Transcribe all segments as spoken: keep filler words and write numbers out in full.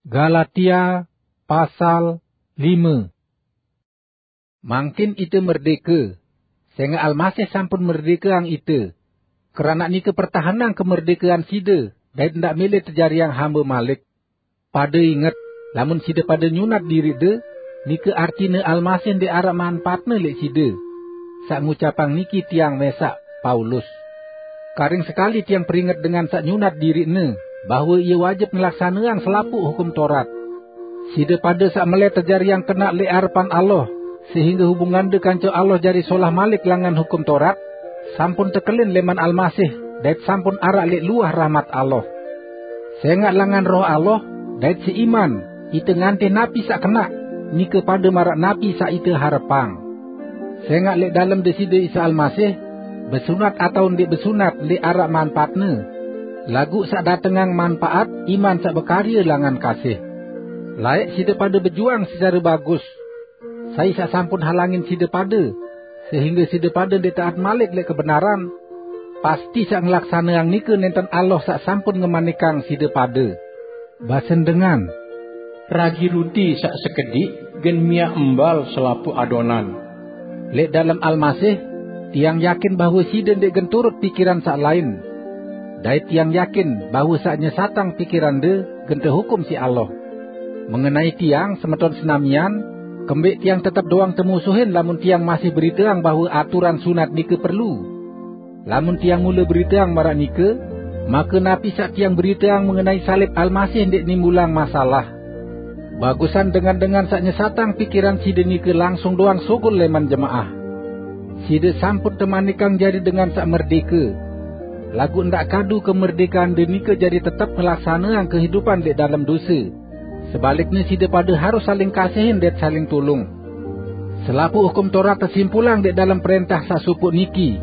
Galatia pasal lima. Mangkin ite merdeka, sehingga Almasih sampun merdeka ang ite. Kerana nike pertahanan kemerdekaan sida, dan ndak milih terjari yang hamba malik. Pada ingat, lamun sida pada nyunat diri de, nike artina Almasih di arah manfaatna lek sida. Sak ngucapang niki tiang mesak Paulus. Karing sekali tiang peringat dengan sak nyunat diri ne, bahawa ia wajib melaksanakan selapuk hukum Taurat. Sida pada sak meleh terjari yang kena le harapan Allah, sehingga hubungan de kanco Allah jari solah malik langan hukum Taurat, sampun tekelin leman Almasih, dait sampun arak le luah rahmat Allah. Sehingga langan roh Allah, dait seiman, ite ngante napi sak kena, ni kepada marak napi sak ite harapang. Sehingga le dalam desida Isa Almasih, bersunat atau ndik bersunat le arak manfaatne. Lagu sak datengang manfaat, iman sak berkarya langan kasih. Layak sida pada berjuang secara bagus. Saya sak sampun halangin sida pada, sehingga sida pada ndik taat malik le kebenaran. Pasti sak ngelaksana yang nika nenten Allah sak sampun ngemanikang sida pada. Basen dengan ragi ruti sak sekedik gen mia embal selapu adonan. Lek dalam Almasih, tiang yakin bahawa sida ndik gen turut pikiran sak lain. Dai tiang yakin bahawa saknya satang pikiran de genta hukum si Allah. Mengenai tiang semeton senamian, kembik tiang tetap doang temusuhin lamun tiang masih beritaang bahawa aturan sunat nika perlu. Lamun tiang mula beritaang marak nika, maka napi sak tiang beritaang mengenai salib Almasih ndik nimbulang masalah. Bagusan dengan-dengan saknya satang pikiran sida nika langsung doang sogol leman jemaah. Sida sampun temanikang jadi dengan sak merdeka. Lagu ndak kadu kemerdekaan denika jadi tetap melaksanakan kehidupan di dalam dosa. Sebaliknya sida pada harus saling kasihin dan saling tolong. Selapu hukum Taurat tersimpulang di dalam perintah sasuput niki.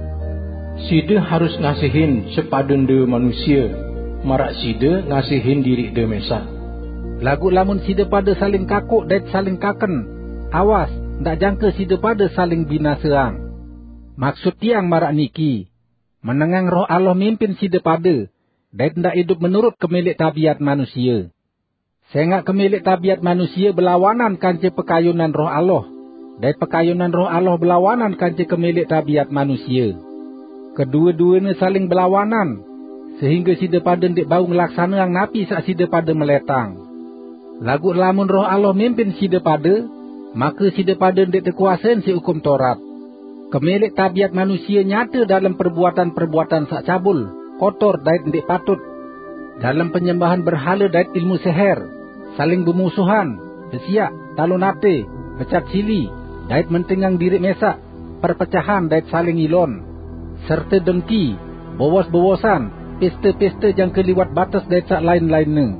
Sida harus ngasihin sepadan de manusia, marak sida ngasihin diri de mesak. Lagu lamun sida pada saling kakuk dan saling kaken, awas ndak jangka sida pada saling binasaang. Maksud tiang marak niki, menengang roh Allah mimpin sida pada, dan tidak hidup menurut kemilik tabiat manusia. Sehingga kemilik tabiat manusia berlawanan kanci pekayunan roh Allah, dan pekayunan roh Allah berlawanan kanci kemilik tabiat manusia. Kedua-duanya saling berlawanan, sehingga sida pada ndik bau ngelaksana yang napi sak sida pada meletang. Lagu lamun roh Allah mimpin sida pada, maka sida pada ndik terkuasain si hukum Taurat. Kemilik tabiat manusia nyata dalam perbuatan-perbuatan sak cabul, kotor dan ndik patut. Dalam penyembahan berhala dan ilmu seher, saling bermusuhan, bersiak, talunate, becat sili, dan mentengang diri mesak, perpecahan dan saling ilon, serta dengki, bowos-bowosan, pesta-pesta yang keliwat batas dan sak lain-lainnya.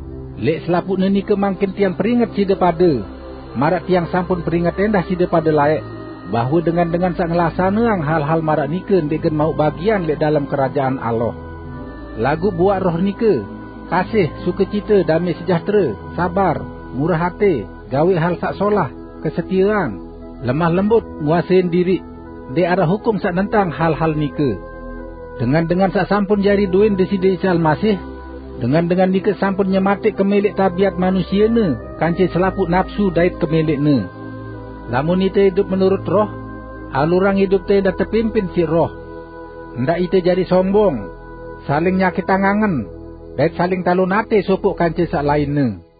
Lek selaputnya ni kemangkin tiang peringat sida pada, marak tiang sampun peringat endah sida pada layak, bahawa dengan-dengan sak ngelaksanaang hal-hal marak nika ndek mau bagian lek dalam kerajaan Allah. Lagu buat roh nika, kasih, sukacita, damai sejahtera, sabar, murah hati, gawe hal sak solah, kesetiaan, lemah lembut, nguasain diri, dek arah hukum sak nentang hal-hal nika. Dengan-dengan sak sampun jari duin desida Isa Almasih, dengan-dengan nika sampun nyematik kemilik tabiat manusia ne, kanci selaput nafsu dait kemilik ne. Lamun ite hidup menurut roh, alurang hidup te dah terpimpin si roh. Ndak ite jadi sombong, saling nyakit tangangan, dan saling talunate sopuk kanci sak lainnya.